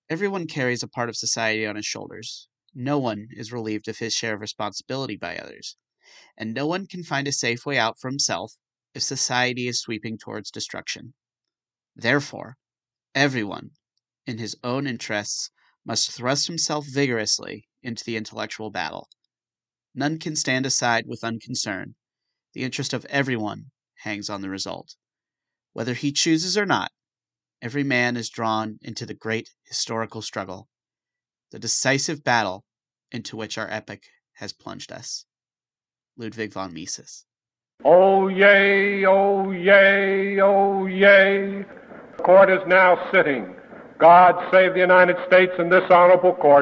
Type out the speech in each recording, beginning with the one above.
Everyone carries a part of society on his shoulders. No one is relieved of his share of responsibility by others, and no one can find a safe way out for himself if society is sweeping towards destruction. Therefore, everyone, in his own interests, must thrust himself vigorously into the intellectual battle. None can stand aside with unconcern. The interest of everyone hangs on the result. Whether he chooses or not, every man is drawn into the great historical struggle, the decisive battle into which our epoch has plunged us. Ludwig von Mises. Oh, yea, oh, yea, oh, yea. The court is now sitting. God save the United States and this honorable court.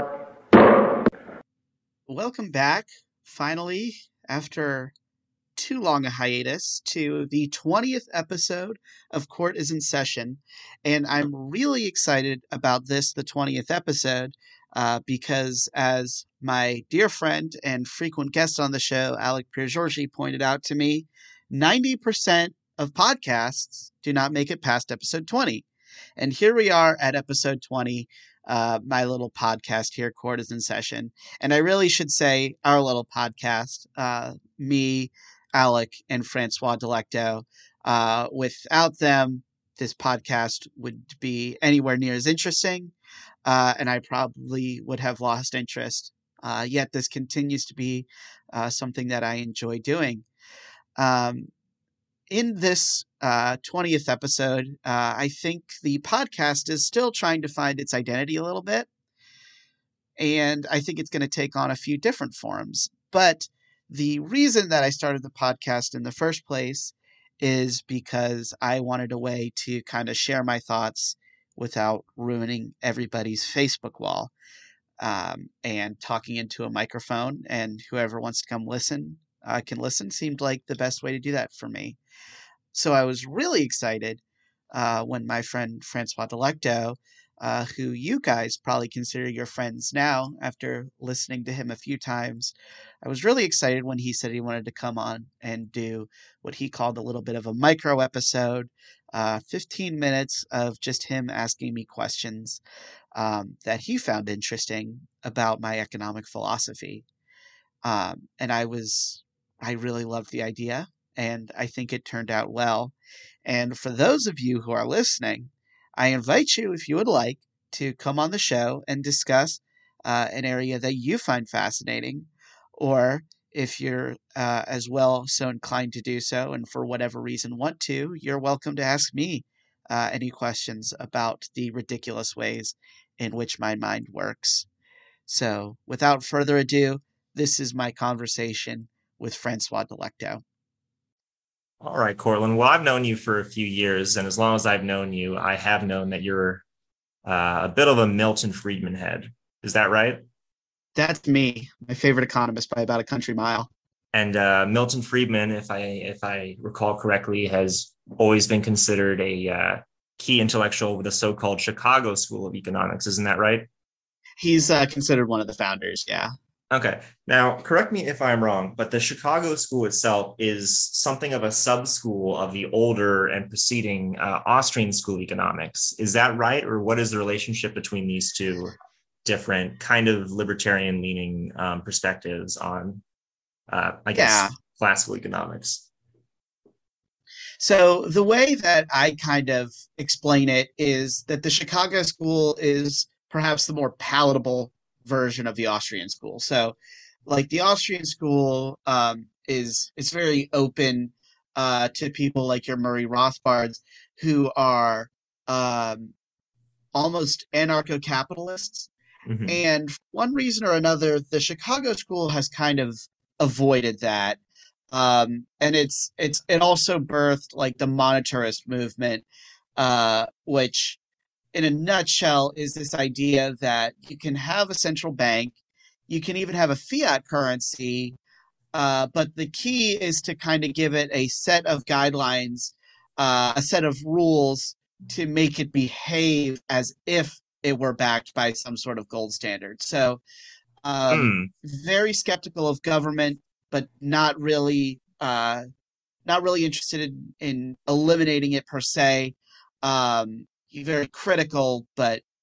Welcome back, finally, after too long a hiatus, to the 20th episode of Court is in Session. And I'm really excited about this, the 20th episode, because as my dear friend and frequent guest on the show, Alec Piergiorgi, pointed out to me, 90% of podcasts do not make it past episode 20. And here we are at episode 20, my little podcast here, Court is in Session. And I really should say our little podcast, me, Alec, and Francois Delecto. Without them, this podcast would be anywhere near as interesting, and I probably would have lost interest. Yet this continues to be something that I enjoy doing. Um, in this 20th episode, I think the podcast is still trying to find its identity a little bit. And I think it's going to take on a few different forms. But the reason that I started the podcast in the first place is because I wanted a way to kind of share my thoughts without ruining everybody's Facebook wall, and talking into a microphone, and whoever wants to come listen can listen seemed like the best way to do that for me. So I was really excited when my friend Francois Delecto, who you guys probably consider your friends now after listening to him a few times, I was really excited when he said he wanted to come on and do what he called a little bit of a micro episode, 15 minutes of just him asking me questions that he found interesting about my economic philosophy. And I really loved the idea, and I think it turned out well. And for those of you who are listening, I invite you, if you would like, to come on the show and discuss an area that you find fascinating, or if you're as well so inclined to do so, and for whatever reason want to, you're welcome to ask me any questions about the ridiculous ways in which my mind works. So, without further ado, this is my conversation with Francois Delecto. All right, Cortland. Well, I've known you for a few years, and as long as I've known you, I have known that you're a bit of a Milton Friedman head. Is that right? That's me, my favorite economist by about a country mile. And Milton Friedman, if I recall correctly, has always been considered a key intellectual with the so-called Chicago School of Economics. Isn't that right? He's considered one of the founders, yeah. Okay. Now, correct me if I'm wrong, but the Chicago School itself is something of a sub-school of the older and preceding Austrian School of Economics. Is that right? Or what is the relationship between these two different kind of libertarian-leaning perspectives on, I guess, classical economics? So the way that I kind of explain it is that the Chicago School is perhaps the more palatable version of the Austrian school. So, like the Austrian school is it's very open to people like your Murray Rothbards who are almost anarcho-capitalists. Mm-hmm. And for one reason or another, the Chicago school has kind of avoided that. And it also birthed like the monetarist movement, which in a nutshell is this idea that you can have a central bank, you can even have a fiat currency, but the key is to kind of give it a set of guidelines, a set of rules to make it behave as if it were backed by some sort of gold standard. So very skeptical of government, but not really interested in eliminating it per se. Very critical, but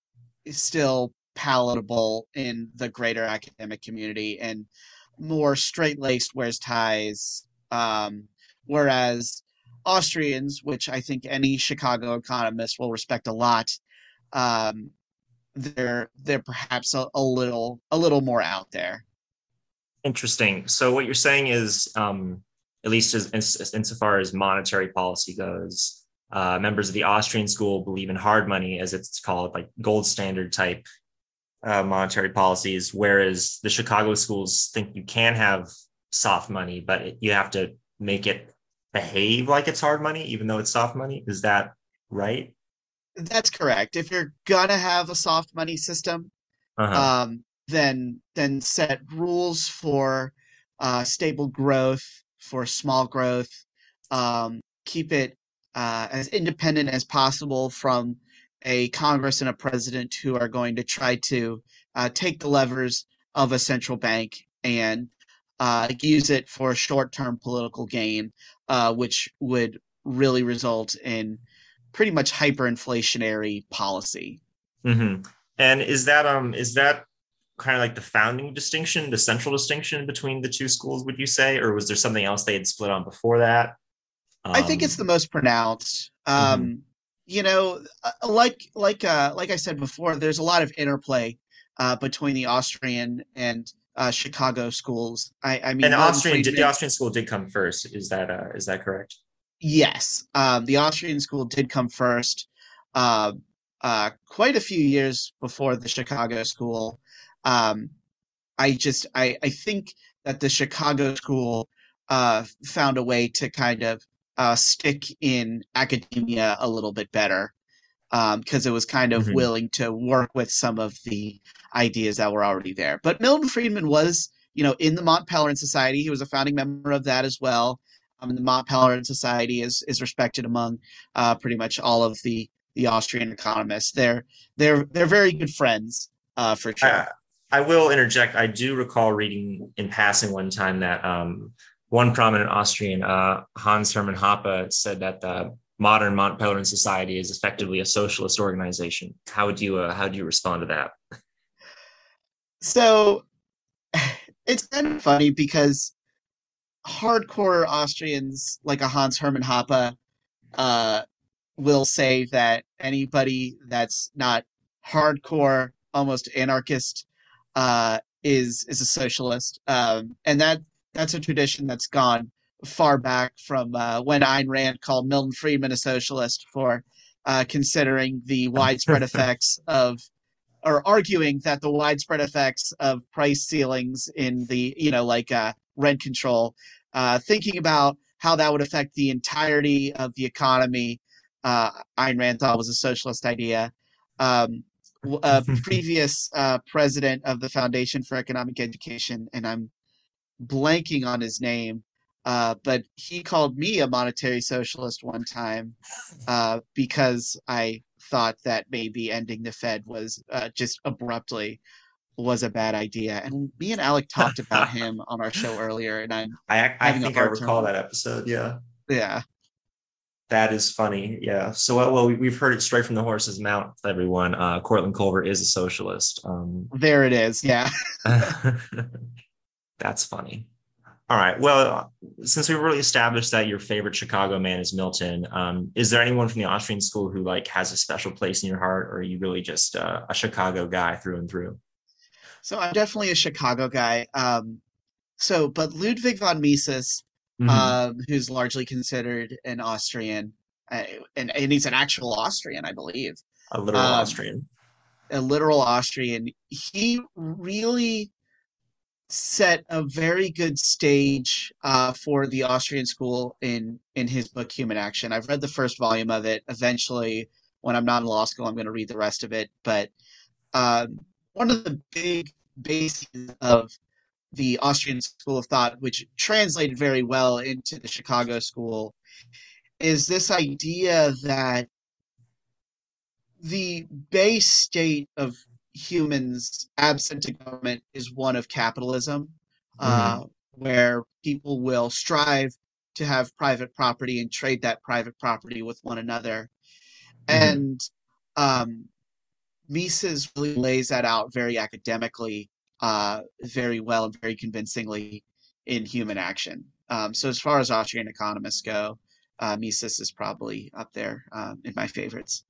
is still palatable in the greater academic community and more straight-laced wears ties. Whereas Austrians, which I think any Chicago economist will respect a lot, um, they're perhaps a little more out there. Interesting. So what you're saying is, at least insofar as monetary policy goes, members of the Austrian school believe in hard money, as it's called, like gold standard type monetary policies, whereas the Chicago schools think you can have soft money, but you have to make it behave like it's hard money, even though it's soft money. Is that right? That's correct. If you're gonna have a soft money system, Uh-huh. then set rules for stable growth, for small growth. Keep it as independent as possible from a Congress and a president who are going to try to take the levers of a central bank and use it for short-term political gain, which would really result in pretty much hyperinflationary policy. Hmm. And is that kind of like the founding distinction, the central distinction between the two schools, would you say, or was there something else they had split on before that? I think it's the Um, most pronounced. mhm. Like I said before, there's a lot of interplay between the Austrian and Chicago schools. I And mean, Milton The Friedman. Austrian school did come first. Is that correct? Yes, the Austrian school did come first, uh, quite a few years before the Chicago school. Um, I think that the Chicago school found a way to kind of stick in academia a little bit better because it was kind of Hmm. willing to work with some of the ideas that were already there. But Milton Friedman was, in the Mont Pelerin Society. He was a founding member of that as well. And the Mont Pelerin Society is respected among pretty much all of the Austrian economists. They're very good friends for sure. I, I will interject. I do recall reading in passing one time that one prominent Austrian, Hans Hermann Hoppe, said that the modern Mont Pelerin Society is effectively a socialist organization. How do you respond to that? So it's kind of funny because hardcore Austrians like a Hans Hermann Hoppe uh, will say that anybody that's not hardcore, almost anarchist, is a socialist, and that's a tradition that's gone far back from when Ayn Rand called Milton Friedman a socialist for considering the widespread effects of or arguing that the widespread effects of price ceilings in the rent control, thinking about how that would affect the entirety of the economy. Ayn Rand thought was a socialist idea. Um, a previous president of the Foundation for Economic Education, and I'm blanking on his name, but he called me a monetary socialist one time because I thought that maybe ending the Fed was just abruptly was a bad idea. And me and Alec talked about him on our show earlier, and I'm I having a think I hard recall time. that episode. Yeah, Yeah, that is funny. Yeah. So well, we've heard it straight from the horse's mouth. Everyone, Cortland Culver is a socialist. there it is. Yeah. That's funny. All right. Well, since we've really established that your favorite Chicago man is Milton, is there anyone from the Austrian school who like has a special place in your heart, or are you really just a Chicago guy through and through? So I'm definitely a Chicago guy. But Ludwig von Mises, Hmm. who's largely considered an Austrian, uh, and he's an actual Austrian, I believe, A literal um, Austrian. a literal Austrian. He really set a very good stage for the Austrian school in his book Human Action. I've read the first volume of it. Eventually, when I'm not in law school, I'm going to read the rest of it. But one of the big bases of the Austrian school of thought, which translated very well into the Chicago school, is this idea that the base state of humans absent a government is one of capitalism, Hmm. where people will strive to have private property and trade that private property with one another. Hmm. And um, Mises really lays that out very academically, very well and very convincingly in Human Action. So as far as Austrian economists go, Mises is probably up there in my favorites.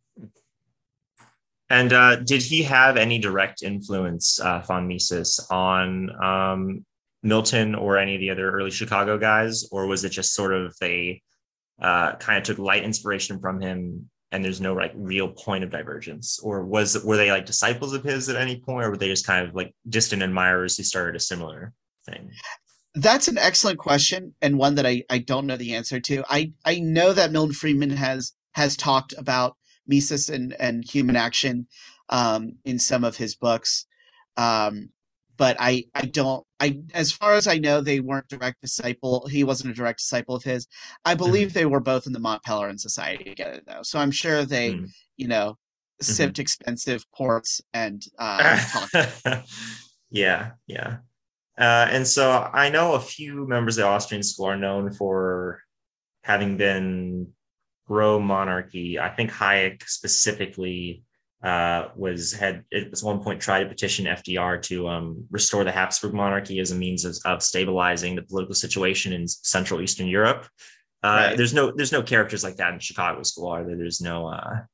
And did he have any direct influence, von Mises, on Milton or any of the other early Chicago guys, or was it just sort of they kind of took light inspiration from him, and there's no like real point of divergence, or were they like disciples of his at any point, or were they just kind of like distant admirers who started a similar thing? That's an excellent question, and one that I don't know the answer to. I know that Milton Friedman has talked about Mises and Human Action in some of his books. Um, but I don't I as far as I know, they weren't direct disciple. He wasn't a direct disciple of his. I believe Mm-hmm. they were both in the Mont Pelerin Society together, though. So I'm sure they, you know, Mm-hmm. sipped expensive ports and talked. Yeah, yeah. And so I know a few members of the Austrian school are known for having been pro monarchy. I think Hayek specifically was had at one point tried to petition FDR to restore the Habsburg monarchy as a means of stabilizing the political situation in Central Eastern Europe. Right. There's no characters like that in Chicago school, are there? There's no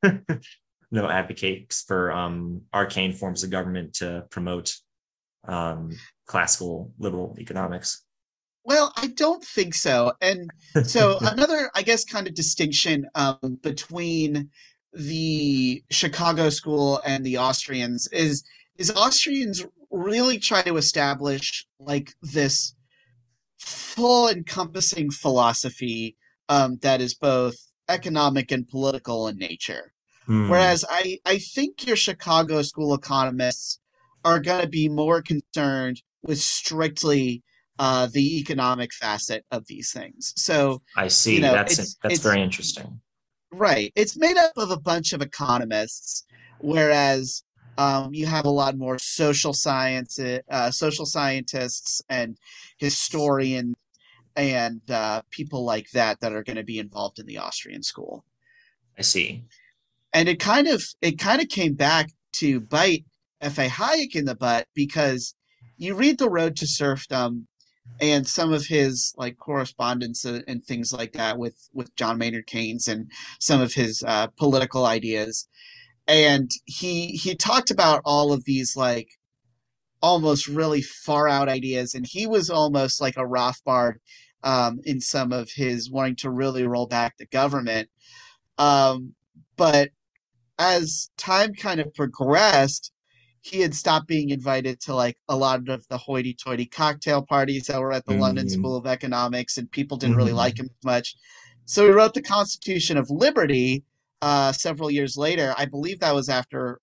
no advocates for arcane forms of government to promote um, classical liberal economics. Well, I don't think so. And so another, I guess, kind of distinction between the Chicago school and the Austrians is Austrians really try to establish like this full encompassing philosophy that is both economic and political in nature. Hmm. Whereas I think your Chicago school economists are going to be more concerned with strictly the economic facet of these things. So, I you see. know, That's it's very interesting. right. It's made up of a bunch of economists, whereas you have a lot more social scientists, and historians, and people like that are going to be involved in the Austrian school. I see. And it kind of came back to bite F.A. Hayek in the butt because you read The Road to Serfdom and some of his like correspondence and things like that with John Maynard Keynes and some of his political ideas, and he talked about all of these like almost really far out ideas, and he was almost like a Rothbard in some of his wanting to really roll back the government. Um, but as time kind of progressed, he had stopped being invited to like a lot of the hoity-toity cocktail parties that were at the London Mm-hmm. School of Economics, and people didn't really like Mm-hmm. him much. So he wrote the Constitution of Liberty several years later. I believe that was after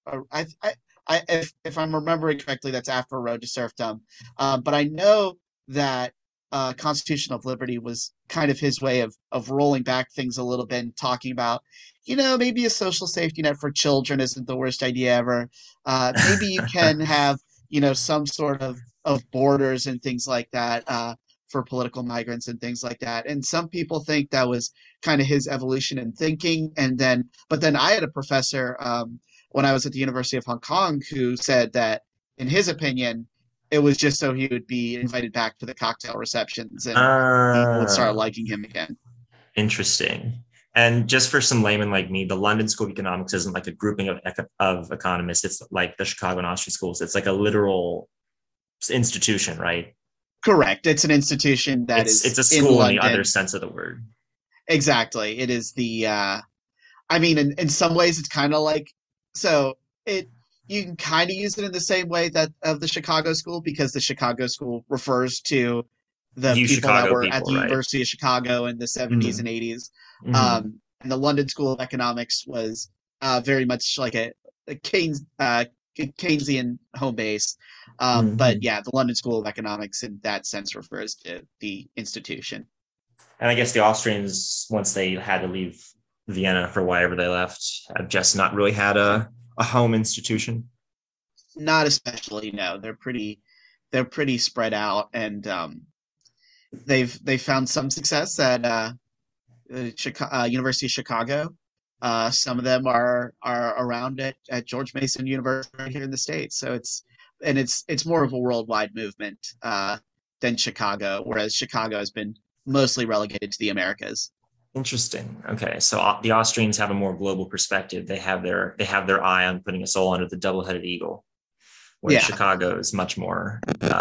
if I'm remembering correctly, that's after Road to Serfdom. But I know that Constitution of Liberty was kind of his way of rolling back things a little bit and talking about, maybe a social safety net for children isn't the worst idea ever. Maybe you can have, some sort of borders and things like that for political migrants and things like that. And some people think that was kind of his evolution in thinking. But then I had a professor when I was at the University of Hong Kong who said that, in his opinion, it was just so he would be invited back to the cocktail receptions and people would start Uh, liking him again. Interesting. And just for some layman like me, the London School of Economics isn't like a grouping of economists. It's like the Chicago and Austrian schools. It's like a literal institution, right? Correct. It's an institution that It's is a in school in the other London. sense of the word. Exactly. It is I mean, in some ways, it's kind of like, so it, you can kind of use it in the same way that of the Chicago School, because the Chicago School refers to the You people that Chicago were at people, the right? University of Chicago in the 70s and Mm-hmm. 80s. Mm-hmm. And the London School of Economics was very much like a Keynesian home base. But Mm-hmm. yeah, the London School of Economics in that sense refers to the institution. And I guess the Austrians, once they had to leave Vienna for whatever they left, have just not really had a home institution. Not especially, no. They're pretty spread out, and they've found some success at University of Chicago. Some of them are around at George Mason University right here in the States. So it's more of a worldwide movement than Chicago, whereas Chicago has been mostly relegated to the Americas. Interesting. Okay, so the Austrians have a more global perspective. They have their eye on putting us all under the double-headed eagle, whereas Yeah, Chicago is much more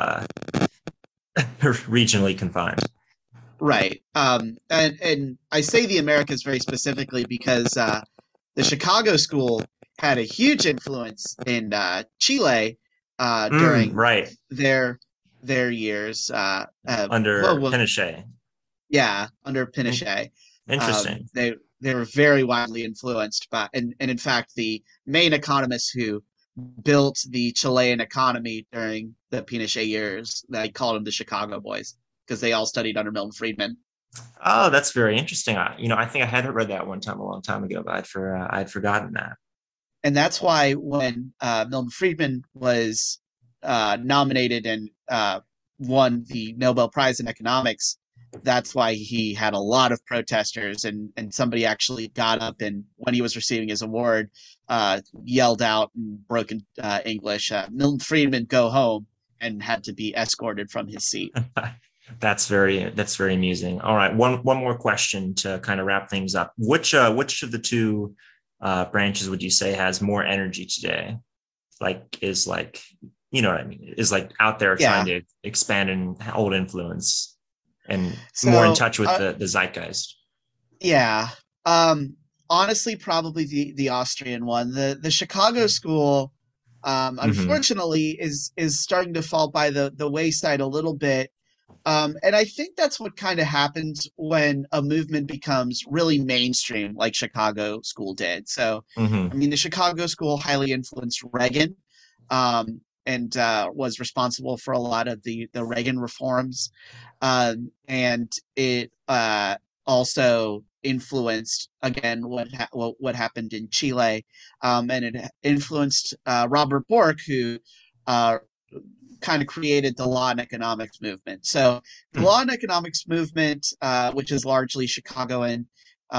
regionally confined. right. And I say the Americas very specifically because the Chicago school had a huge influence in Chile during Right, their their years. under Pinochet. Yeah, under In- Pinochet. Interesting. They were very widely influenced by, and in fact, the main economists who built the Chilean economy during the Pinochet years, they called them the Chicago Boys because they all studied under Milton Friedman. Oh, that's very interesting. I think I had read that one time a long time ago, but I'd forgotten that. And that's why when Milton Friedman was nominated and won the Nobel Prize in economics, that's why he had a lot of protesters, and somebody actually got up and when he was receiving his award, yelled out in broken English, "Milton Friedman, go home," and had to be escorted from his seat. That's very amusing. All right, one more question to kind of wrap things up. Which of the two branches would you say has more energy today? Like, you know what I mean? Is like out there Yeah. trying to expand and hold influence and more in So touch with the zeitgeist. yeah, honestly, probably the Austrian one. The Chicago school, Hmm. unfortunately, is starting to fall by the wayside a little bit. And I think that's what kind of happens when a movement becomes really mainstream, like Chicago school did. So, I Hmm. mean, the Chicago school highly influenced Reagan, and was responsible for a lot of the Reagan reforms, and it also influenced again what happened in Chile, and it influenced Robert Bork, who uh, kind of created the law and economics movement. So the law and economics movement, which is largely Chicagoan,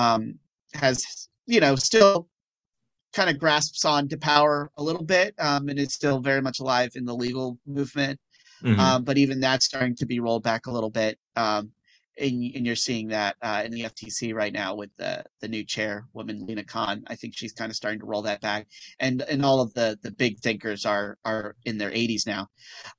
has still kind of grasps on to power a little bit, and it's still very much alive in the legal movement. Hmm. But even that's starting to be rolled back a little bit. And you're seeing that in the FTC right now with the new chairwoman Lena Khan. I think she's kind of starting to roll that back, and all of the big thinkers are in their 80s now.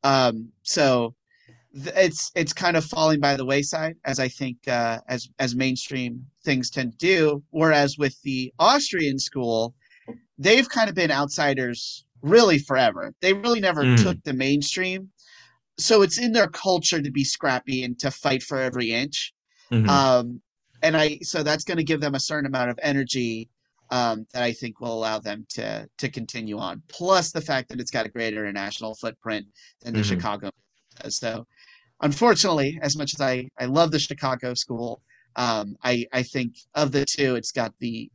So it's kind of falling by the wayside, as I think as mainstream things tend to do. Whereas with the Austrian school, they've kind of been outsiders really forever. They really never took Hmm. the mainstream, so it's in their culture to be scrappy and to fight for every inch. Hmm. Um, and so that's going to give them a certain amount of energy, that I think will allow them to continue on. Plus the fact that it's got a greater international footprint than the Hmm. Chicago does. So unfortunately, as much as I love the Chicago school, I think of the two, it's got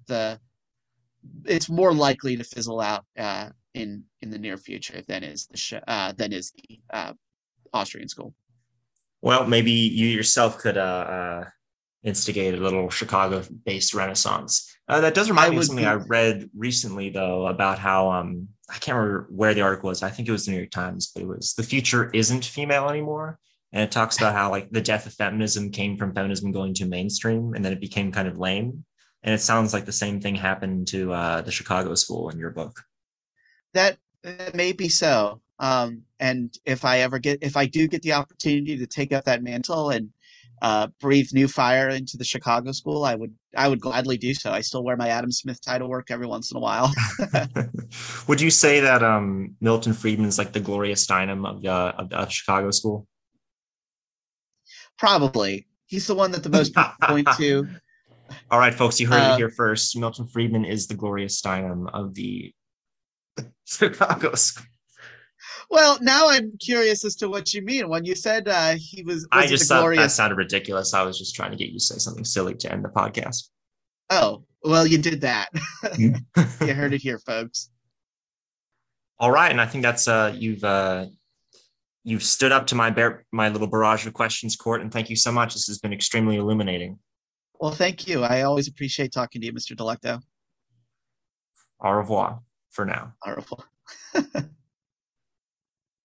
it's more likely to fizzle out in the near future than is the Austrian school. Well, maybe you yourself could instigate a little Chicago-based renaissance. That does I remind me of would something I be read recently, though, about how I can't remember where the article was. I think it was the New York Times, but it was "The Future Isn't Female Anymore," and it talks about how like the death of feminism came from feminism going to mainstream, and then it became kind of lame. And it sounds like the same thing happened to the Chicago School in your book. that may be so. And if I do get the opportunity to take up that mantle and breathe new fire into the Chicago school, I would gladly do so. I still wear my Adam Smith tie to work every once in a while. Would you say that Milton Friedman's like the Gloria Steinem of Chicago School? Probably. He's the one that the most people point to. All right, folks, you heard it Uh, here first. Milton Friedman is the Gloria Steinem of the Chicago School. well, now I'm curious as to what you mean when you said I was he the just thought that glorious? sounded ridiculous. I was just trying to get you to say something silly to end the podcast. Oh, well, you did that. You heard it here, folks. All right, and I think that's you've stood up to my little barrage of questions, Court, and thank you so much. This has been extremely illuminating. Well, thank you. I always appreciate talking to you, Mr. Delecto. Au revoir for now. Au revoir.